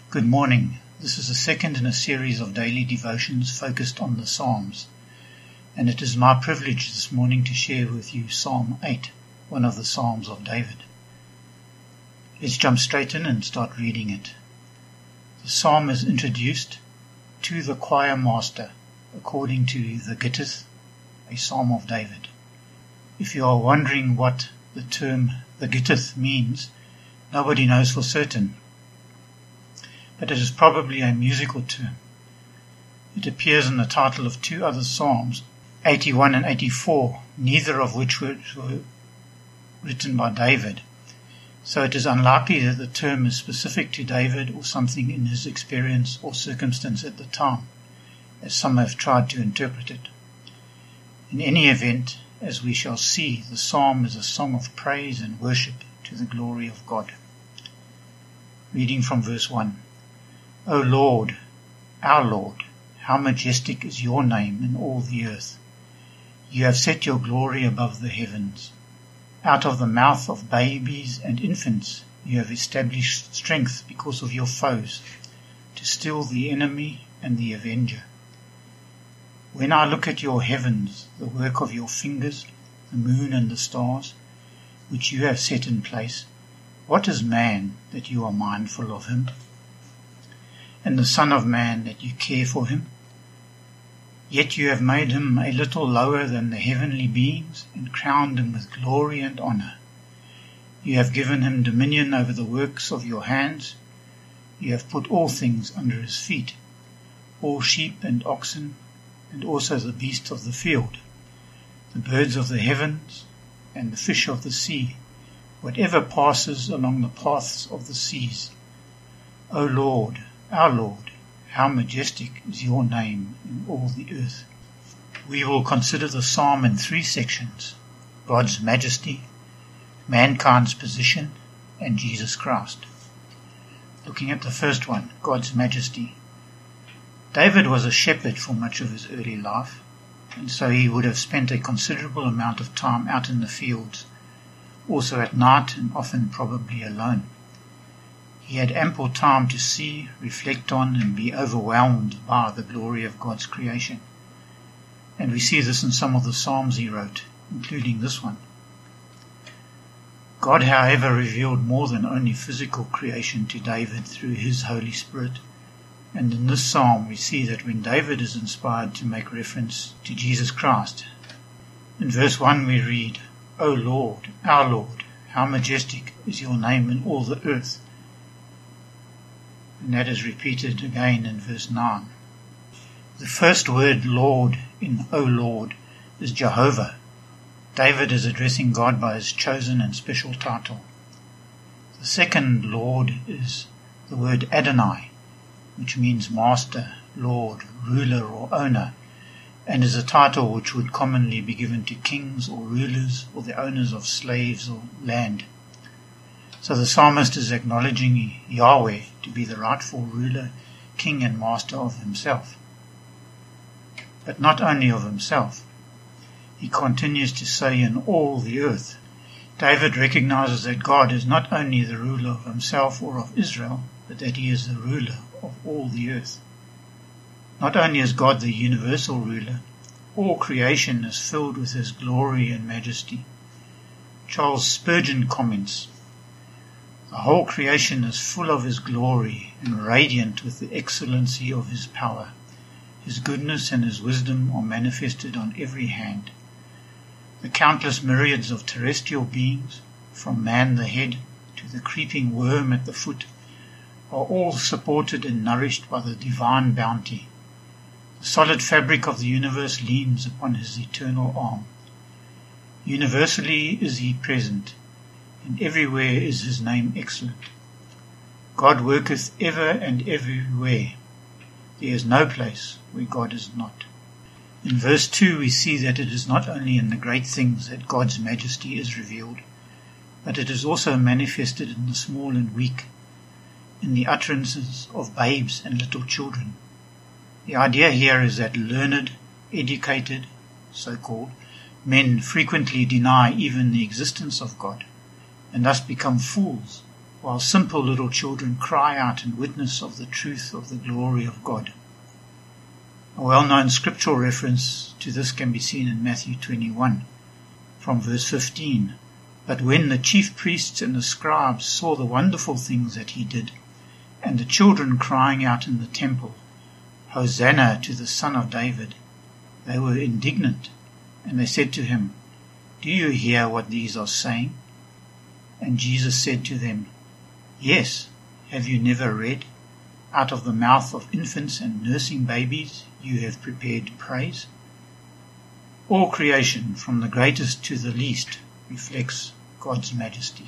Good morning. This is the second in a series of daily devotions focused on the Psalms, and it is my privilege this morning to share with you Psalm 8, one of the Psalms of David. Let's jump straight in and start reading it. The psalm is introduced to the choir master according to the Gittith, a psalm of David. If you are wondering what the term the Gittith means, nobody knows for certain, but it is probably a musical term. It appears in the title of two other psalms, 81 and 84, neither of which were written by David. So it is unlikely that the term is specific to David or something in his experience or circumstance at the time, as some have tried to interpret it. In any event, as we shall see, the psalm is a song of praise and worship to the glory of God. Reading from verse 1. O Lord, our Lord, how majestic is your name in all the earth. You have set your glory above the heavens. Out of the mouth of babies and infants you have established strength because of your foes, to still the enemy and the avenger. When I look at your heavens, the work of your fingers, the moon and the stars, which you have set in place, what is man that you are mindful of him? And the Son of Man that you care for him? Yet you have made him a little lower than the heavenly beings and crowned him with glory and honor. You have given him dominion over the works of your hands. You have put all things under his feet, all sheep and oxen, and also the beasts of the field, the birds of the heavens, and the fish of the sea, whatever passes along the paths of the seas. O Lord, our Lord, how majestic is your name in all the earth. We will consider the psalm in three sections: God's majesty, mankind's position, and Jesus Christ. Looking at the first one, God's majesty. David was a shepherd for much of his early life, and so he would have spent a considerable amount of time out in the fields, also at night and often probably alone. He had ample time to see, reflect on, and be overwhelmed by the glory of God's creation. And we see this in some of the psalms he wrote, including this one. God, however, revealed more than only physical creation to David through his Holy Spirit. And in this psalm we see that when David is inspired to make reference to Jesus Christ, in verse 1 we read, O Lord, our Lord, how majestic is your name in all the earth. And that is repeated again in verse 9. The first word Lord in O Lord is Jehovah. David is addressing God by his chosen and special title. The second Lord is the word Adonai, which means master, lord, ruler or owner, and is a title which would commonly be given to kings or rulers or the owners of slaves or land. So the psalmist is acknowledging Yahweh to be the rightful ruler, king and master of himself. But not only of himself. He continues to say in all the earth. David recognizes that God is not only the ruler of himself or of Israel, but that he is the ruler of all the earth. Not only is God the universal ruler, all creation is filled with his glory and majesty. Charles Spurgeon comments, the whole creation is full of his glory and radiant with the excellency of his power. His goodness and his wisdom are manifested on every hand. The countless myriads of terrestrial beings, from man the head to the creeping worm at the foot, are all supported and nourished by the divine bounty. The solid fabric of the universe leans upon his eternal arm. Universally is he present, and everywhere is his name excellent. God worketh ever and everywhere. There is no place where God is not. In verse 2 we see that it is not only in the great things that God's majesty is revealed, but it is also manifested in the small and weak, in the utterances of babes and little children. The idea here is that learned, educated, so-called, men frequently deny even the existence of God, and thus become fools while simple little children cry out in witness of the truth of the glory of God. A well-known scriptural reference to this can be seen in Matthew 21, from verse 15. But when the chief priests and the scribes saw the wonderful things that he did, and the children crying out in the temple, Hosanna to the Son of David, they were indignant, and they said to him, Do you hear what these are saying? And Jesus said to them, Yes, have you never read, Out of the mouth of infants and nursing babies you have prepared praise? All creation, from the greatest to the least, reflects God's majesty.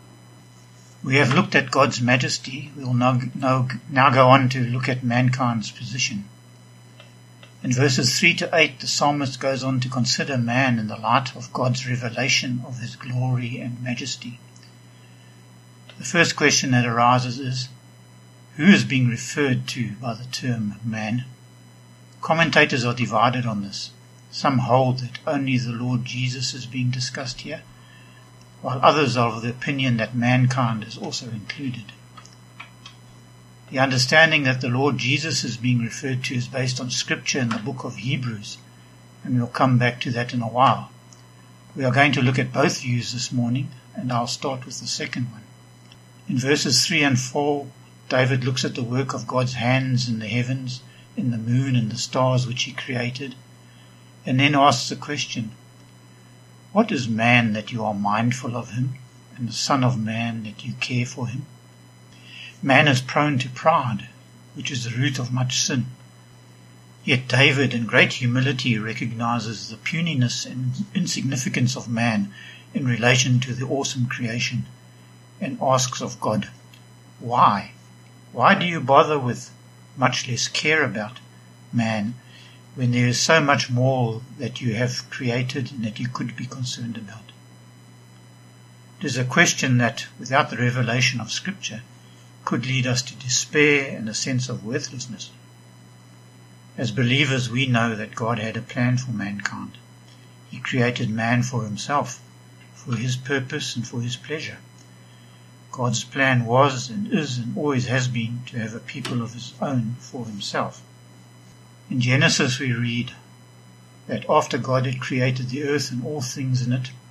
We have looked at God's majesty. We will now go on to look at mankind's position. In verses 3 to 8, the psalmist goes on to consider man in the light of God's revelation of his glory and majesty. The first question that arises is, who is being referred to by the term man? Commentators are divided on this. Some hold that only the Lord Jesus is being discussed here, while others are of the opinion that mankind is also included. The understanding that the Lord Jesus is being referred to is based on scripture in the book of Hebrews, and we'll come back to that in a while. We are going to look at both views this morning, and I'll start with the second one. In verses 3 and 4, David looks at the work of God's hands in the heavens, in the moon and the stars which he created, and then asks the question, What is man that you are mindful of him, and the Son of Man that you care for him? Man is prone to pride, which is the root of much sin. Yet David, in great humility, recognizes the puniness and insignificance of man in relation to the awesome creation, and asks of God, Why? Why do you bother with, much less care about, man, when there is so much more that you have created and that you could be concerned about? It is a question that, without the revelation of Scripture, could lead us to despair and a sense of worthlessness. As believers, we know that God had a plan for mankind. He created man for himself, for his purpose and for his pleasure. God's plan was and is and always has been to have a people of his own for himself. In Genesis we read that after God had created the earth and all things in it,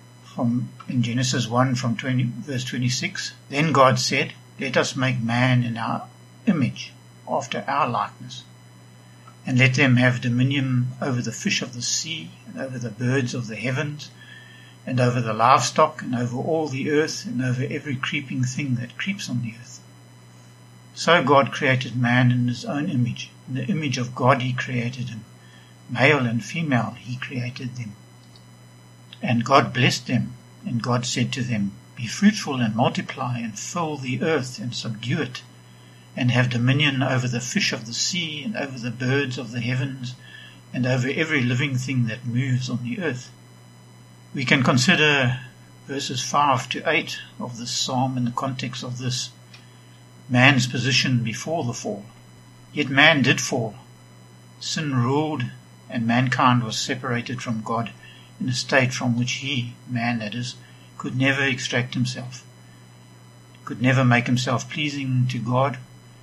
in Genesis 1 from verse 26, then God said, Let us make man in our image, after our likeness, and let them have dominion over the fish of the sea, and over the birds of the heavens, and over the livestock, and over all the earth, and over every creeping thing that creeps on the earth. So God created man in his own image. In the image of God he created him. Male and female he created them. And God blessed them, and God said to them, Be fruitful and multiply, and fill the earth and subdue it, and have dominion over the fish of the sea, and over the birds of the heavens, and over every living thing that moves on the earth. We can consider verses 5 to 8 of this psalm in the context of this man's position before the fall. Yet man did fall. Sin ruled, and mankind was separated from God in a state from which he, man that is, could never extract himself, could never make himself pleasing to God,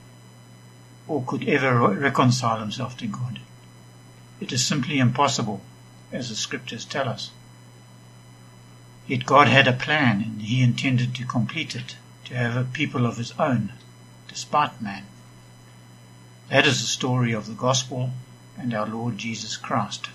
or could ever reconcile himself to God. It is simply impossible, as the scriptures tell us. Yet God had a plan, and he intended to complete it, to have a people of his own, despite man. That is the story of the gospel and our Lord Jesus Christ.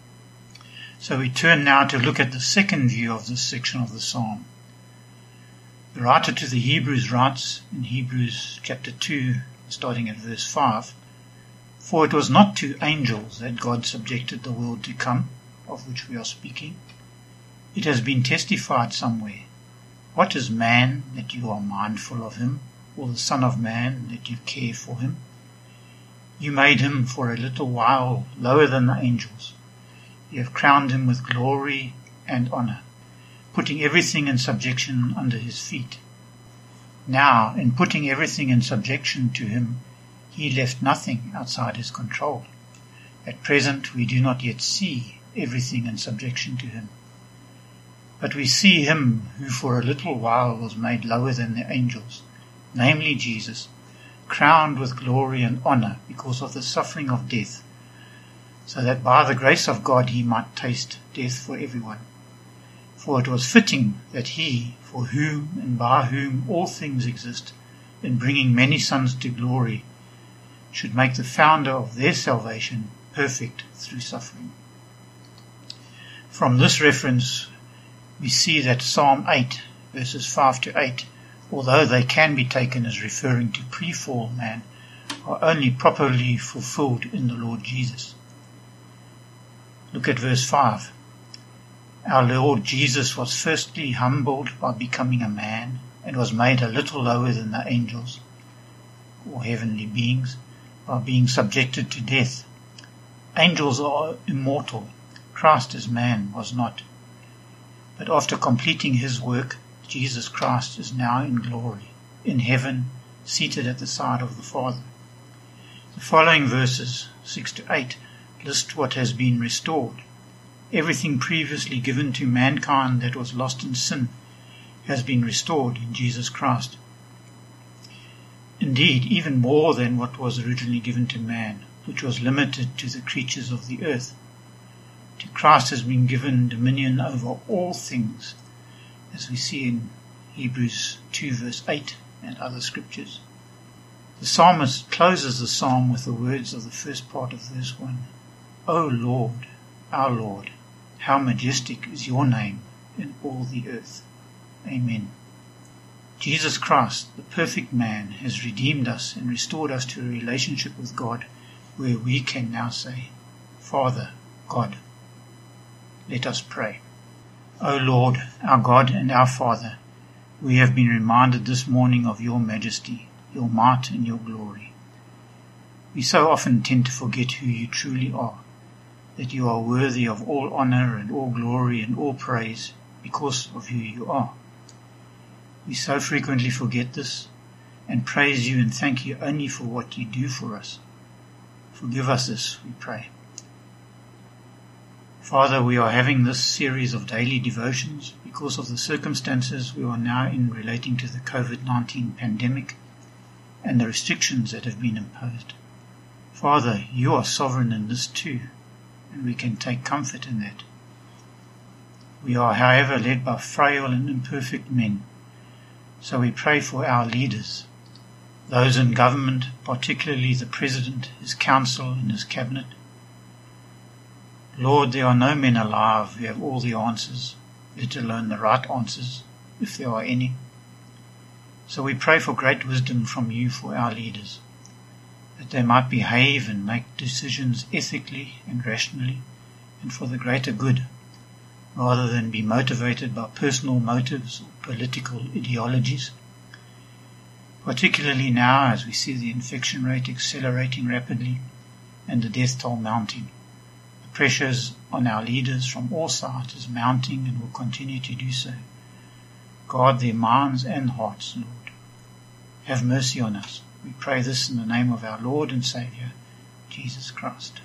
So we turn now to look at the second view of this section of the psalm. The writer to the Hebrews writes in Hebrews chapter 2, starting at verse 5, For it was not to angels that God subjected the world to come, of which we are speaking. It has been testified somewhere, What is man that you are mindful of him, or the Son of Man that you care for him? You made him for a little while lower than the angels. You have crowned him with glory and honor, putting everything in subjection under his feet. Now, in putting everything in subjection to him, he left nothing outside his control. At present, we do not yet see everything in subjection to him. But we see him who for a little while was made lower than the angels, namely Jesus, crowned with glory and honor because of the suffering of death, so that by the grace of God he might taste death for everyone. For it was fitting that he, for whom and by whom all things exist, in bringing many sons to glory, should make the founder of their salvation perfect through suffering. From this reference, we see that Psalm 8, verses 5 to 8, although they can be taken as referring to pre-fall man, are only properly fulfilled in the Lord Jesus. Look at verse 5. Our Lord Jesus was firstly humbled by becoming a man and was made a little lower than the angels, or heavenly beings, by being subjected to death. Angels are immortal. Christ as man was not. But after completing his work, Jesus Christ is now in glory, in heaven, seated at the side of the Father. The following verses, 6 to 8, list what has been restored. Everything previously given to mankind that was lost in sin has been restored in Jesus Christ. Indeed, even more than what was originally given to man, which was limited to the creatures of the earth. To Christ has been given dominion over all things, as we see in Hebrews 2 verse 8 and other scriptures. The psalmist closes the psalm with the words of the first part of verse 1. O Lord, our Lord, how majestic is your name in all the earth. Amen. Jesus Christ, the perfect man, has redeemed us and restored us to a relationship with God, where we can now say, Father, God. Let us pray. O Lord, our God and our Father, we have been reminded this morning of your majesty, your might and your glory. We so often tend to forget who you truly are, that you are worthy of all honor and all glory and all praise because of who you are. We so frequently forget this and praise you and thank you only for what you do for us. Forgive us this, we pray. Father, we are having this series of daily devotions because of the circumstances we are now in relating to the COVID-19 pandemic and the restrictions that have been imposed. Father, you are sovereign in this too, and we can take comfort in that. We are, however, led by frail and imperfect men, so we pray for our leaders, those in government, particularly the President, his council and his cabinet. Lord, there are no men alive who have all the answers, let alone the right answers, if there are any. So we pray for great wisdom from you for our leaders, that they might behave and make decisions ethically and rationally and for the greater good, rather than be motivated by personal motives or political ideologies. Particularly now as we see the infection rate accelerating rapidly and the death toll mounting. Pressures on our leaders from all sides is mounting and will continue to do so. Guard their minds and hearts, Lord. Have mercy on us. We pray this in the name of our Lord and Saviour, Jesus Christ.